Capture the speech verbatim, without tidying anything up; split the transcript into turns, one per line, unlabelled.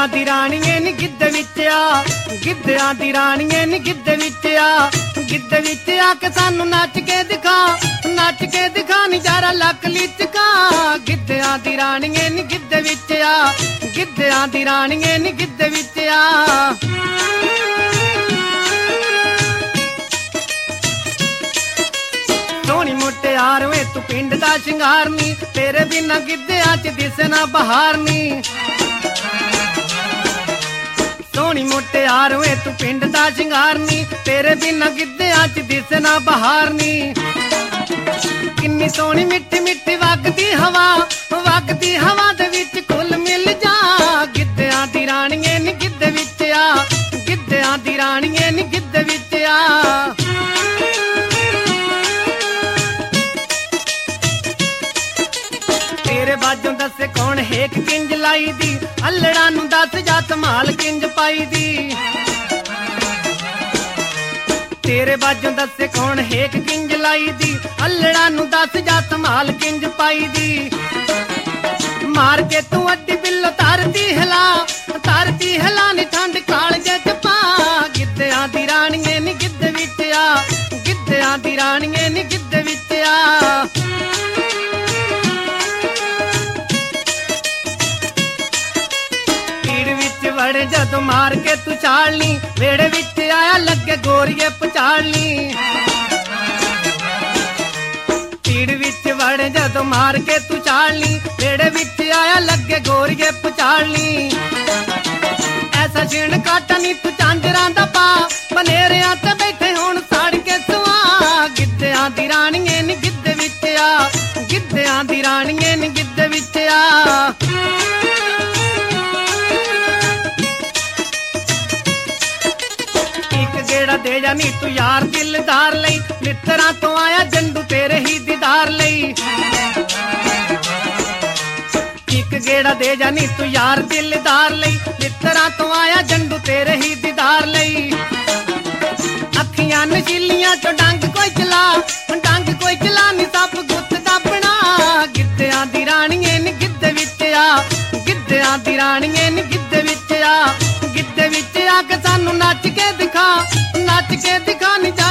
दी राणीए नी गिद्ध विच आ, गिद्धियां दी राणीए नी गिद्ध विच आ, गिद्ध विच आके सानू नच के दिखा, नच के दिखा नजारा लक लिचका। गिद्धियां दी राणीए नी गिद्ध विच आ, गिद्धियां दी राणीए नी गिद्ध विच आ। सोहनी मुटियार वे तू पिंड दा शिंगार नी, तेरे बिना गिद्धियां च दिसना बहार नी। सोहनी मुटियार वे तू पिंड दा शिंगार नी, तेरे बिना गिद्धियां च दिसना बहार नी। किन्नी सोहनी मिठी मिठी वगदी हवा, वगदी हवा दे विच घुल मिल जा। गिद्धियां दी राणीए नी गिद्ध विच आ, गिद्धियां दी राणीए नी गिद्ध विच आ। तेरे बाजों दसे कौन हेक किंज लाई दी, अल्लड़ा नू दस जा संभाल किंज पाई दी। तेरे बाजों दसे कौन हेक किंज लाई दी, अल्लड़ा नू दस जा संभाल किंज पाई दी। मार के तू अड्डी बिल्लो तारती हिला, तारती हिला नी ठंड कालजे च पा। गिद्धियां दी राणीए नी गिद्ध विच आ, गिद्धियां दी राणीए नी गिद्ध विच आ। बड़े जदों मार के तू चालनी, वेड़े विच आया लगे गोरीए पचालनी। पीड़ विच बड़े जदों मार के तू चालनी, वेड़े विच आया लगे गोरीए पचालनी। ऐसा छिण काटा नी तू झांजरां दा पा, बनेरियां ते बैठे हुण साड़ के सुआ। गिद्धियां दी राणीए नी गिद्ध विच आ, गिद्धियां दी राणीए नी गिद्ध विच आ। गेड़ा दे जा नी तू यार दिलदार लई, मित्तरां तो आया जंडू तेरे ही दीदार लई। एक गेड़ा दे जा नी तू यार दिलदार लई, मित्तरां तो आया जंडू तेरे ही दीदार लई। अखियां नशीलियां चो डंग कोई चला, डंग कोई चला नी सब गुत्त दापना। गिद्धियां दी राणीए नी गिद्ध विच आ, गिद्धियां दी राणीए नी गिद्ध विच आ। गिद्ध विच आके सानू नच के दिखा, नच के दिखा नी जा